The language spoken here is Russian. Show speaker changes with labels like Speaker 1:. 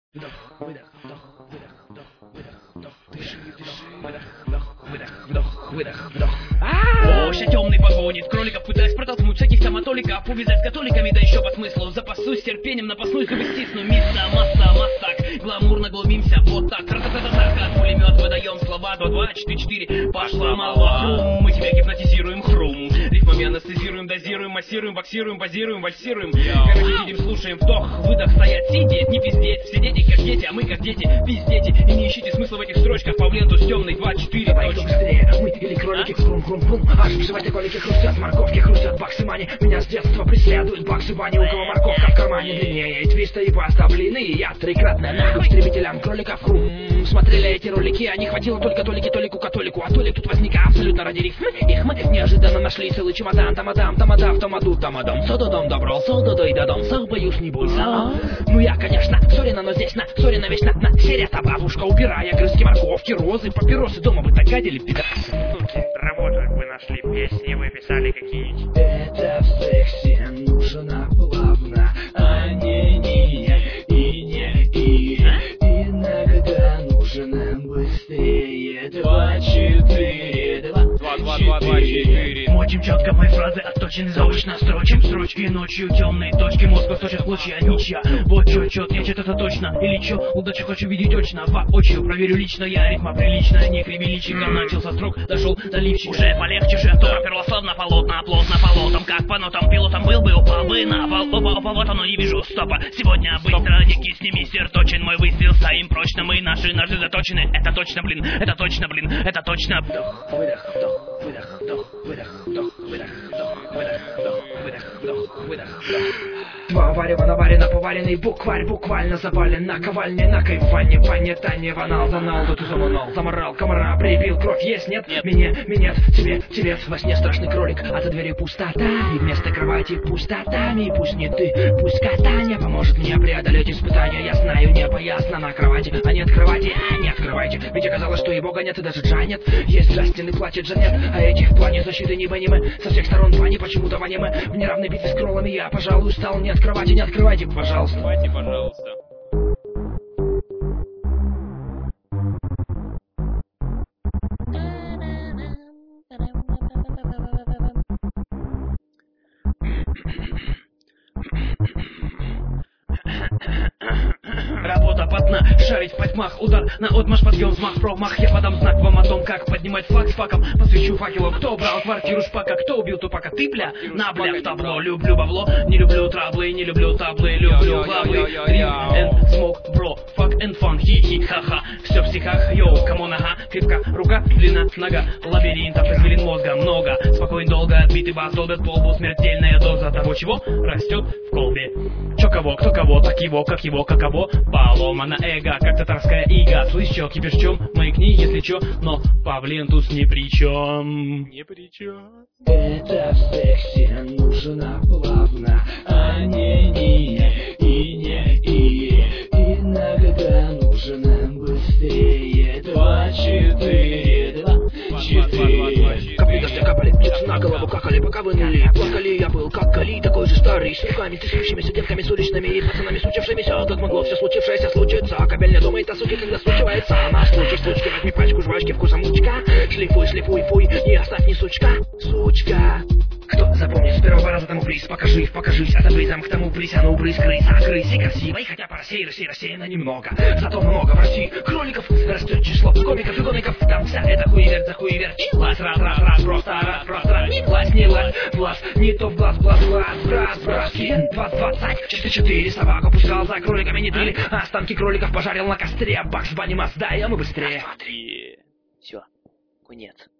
Speaker 1: Вдох, выдох, вдох, выдох, вдох, выдох, вдох, дыши, дыши, выдох, вдох, выдох, вдох, выдох, вдох. Ося темный погонит кроликов, пытаясь протолкнуть всяких стоматоликов, увязать с католиками, да еще по смыслу. Запасусь терпением, напаснусь, зубы стисну. Мисса, масса, массак, гламурно глумимся, вот так. Ра-та-та-та-та, пулемет, выдаем слова, 2, 2, 4, 4, пошла молва. Хрум, мы тебя гипнотизируем, хрум. Рифмами анестезируем, дозируем, массируем, боксируем, базируем, вальсируем. Короче, видим, слушаем, вдох, выдох, стоять, сидеть, не пиздеть. Все дети как дети, а мы как дети, пиздете. И не ищите смысла в этих строчках, Павленту с темной 2, 4.
Speaker 2: Давай, кто быстрее, мы или кролики, хрум-хрум-хрум. Аж в животе колики хрустят, морковки хрустят, баксы мани. Меня с детства преследуют баксы бани, у кого морковка в кармане длиннее. И твисты, и паста, блины, и я трикратно нахуй истребителям кроликов. Смотрели эти ролики, а не хватило только толику католику. А толик тут возник абсолютно ради рифмы. Их мы неожиданно нашли целый чемодан. Тамадам, тамадав, тамаду, тамадам. Сододом добрал, сододой дадом. Сал боюсь, не бойся. Ну я, конечно, сорина, но здесь на сорина вечно на серия-то бабушка, убирая грызки, морковки, розы, папиросы. Дома бы так гадили, пидорасы.
Speaker 3: Работу вы нашли, песни вы писали какие-нибудь.
Speaker 2: Это в сексе нужно плавно, а не иногда нужно быстрее. 2, 4, 2, 4.
Speaker 1: Мочим четко мои фразы, отточены заочно. Строчим строчки ночью, темные точки. Мозг точит клочья, ничья. Вот чё, нет, это точно. Или чё, удачу хочу видеть точно. Воочию проверю лично, я ритма приличная. Не кривеличиком начал со строк, дошел до ливчика. Уже полегче, то проперло словно полотна, плотно полотом. Как по нотам пилотом был бы, упал бы на пол. Опа, вот оно, не вижу стопа. Сегодня быстро, не кисни, мистер точен. Мой выстрел стоим прочно, мы наши ножи заточены. Это точно, блин, это точно, блин, это точно. Вдох, выдох, вдох, выдох, вдох, выдох, вдох, выдох, вдох, выдох, вдох, выдох, вдох, выдох, вдох.
Speaker 2: Два варева наварено, поваренный букварь, буквально завален на ковальне, на кайфане, понятание, ванал, занал, да ты заманал, заморал, комара, прибил, кровь есть, нет, минет, тебе, во сне страшный кролик, а за дверью пустота, и вместо кровати пустотами, пусть не ты, пусть катание поможет мне преодолеть испытания, я знаю, небо ясно на кровати, а нет кровати, не открывайте, ведь оказалось, что и бога нет, и даже Джа нет, есть Джастин и плачет Джанет, а этих в плане защиты не аниме, со всех сторон бани, почему-то в аниме, в неравной битве с кроллами я, пожалуй, стал, не открывайте, пожалуйста.
Speaker 3: Давайте, пожалуйста.
Speaker 1: Работа потна, шарить в потьмах, удар на отмашь, подъем, взмах, промах. Я подам знак вам о том, как поднимать флаг с факом. Посвящу факелом, кто брал квартиру шпака, кто убил тупака, ты, бля, на бля в табло. Люблю бабло, не люблю траблы, не люблю таблы, люблю главы. Drink and smoke, bro, fuck and fun, хи-хи, ха-ха. Все в стихах, йоу, камон, ага. Крепка рука, длина, нога, лабиринтов, извилин мозга много. Спокойно, долго, битый бас долбят полбу, смертельная доза того, чего растет в колбе. Чё кого, кто кого, так его, каково. Поломана эго, как татарская ига. Слышь, чё, кипишь в чём? Маякни, если чё. Но Павлентус ни при чём.
Speaker 3: Не при чем.
Speaker 2: Это в сексе нужно плавно, а не иногда нужно быстрее. 2, 4, 2, 4. Капли дождя капали, птицы на голову какали, пока вынули. Плакали, я был как Гали, такой же старый, с руками, трясущимися детками, с уличными и пацанами, случившимися. Как могло все случившееся случиться? Кабель не думает о суке, когда случивается. На случай случки, возьми пачку жвачки, вкусом лучка. Шлифуй, фуй, не оставь ни сучка. Кто запомнит с первого раза, тому приз, покажись, а забрызом к тому приз, а ну брызг, крыси красивой, хотя по России рассеяно немного, зато много в России кроликов, растет число комиков и гомиков, там вся эта хуеверчилась, раз, не глаз, не то в глаз, брас, 20, 4, собаку пускал за кроликами недели, останки кроликов пожарил на костре, Бакс Банни Мазда, а мы быстрее.
Speaker 4: 2, 3. Все, конец.